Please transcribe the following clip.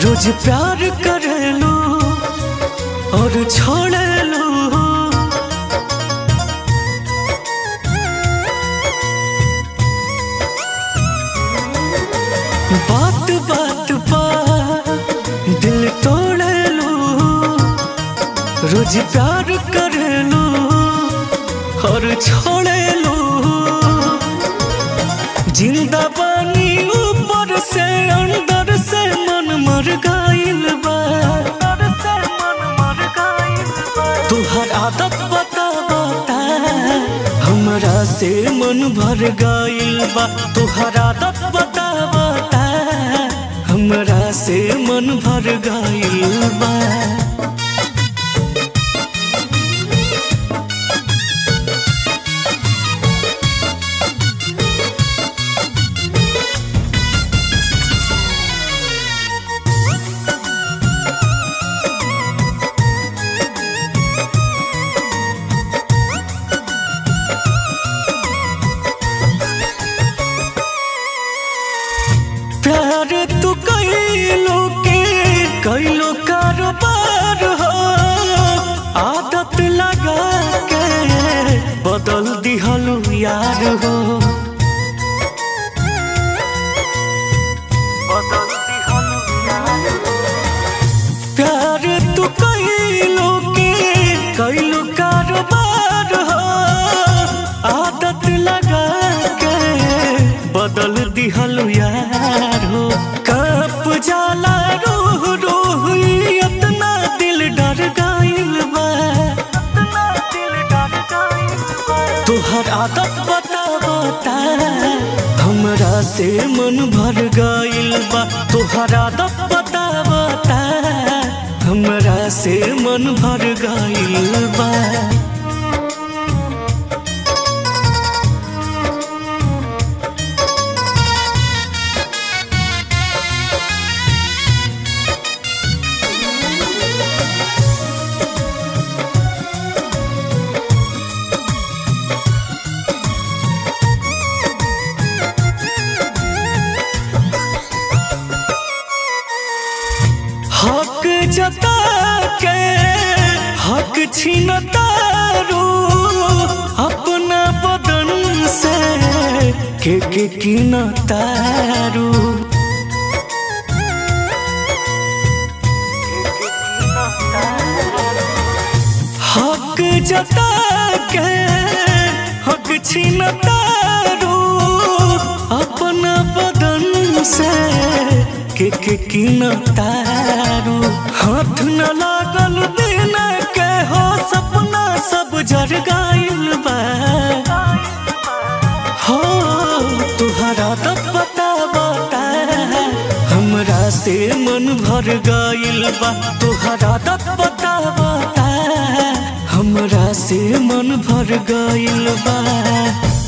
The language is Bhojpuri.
रोज प्यार कर लो और छोड़ लो, बात बात पर दिल तोड़ लो। रोज प्यार कर लो और छोड़ लो, जिंदा बानी ऊपर से अंदर से मन मर गइल बा। तुहर आदत बता बता हमरा से मन भर गइल बा। तुहर आदत बता बता हमरा से मन भर गइल बा। प्यार तू कैलो कारोबार हो, आदत लगा के बदल दिहलू यार हो। प्यार तू कैलो कारोबार हो, आदत लगा के बदल दिहलू यार हो। कप जाला रूह रूह इतना दिल डर गइल बा। तुहर आदत बता बता हमरा से मन भर गइल बा। तुहर आदत बता बता हमरा से मन भर गइल बा। हक जता के हक छीनतारू, अपना बदन से के कीनतारू। हक जता के हक छीनतारू, अपना बदन से के कीनतारू। हाथ न लागल दिन के हो सपना सब जर गइल बा। हो तुहरा आदत बता बता हमरा से मन भर गइल बा। तुहरा आदत बता बता हमरा से मन भर गइल बा।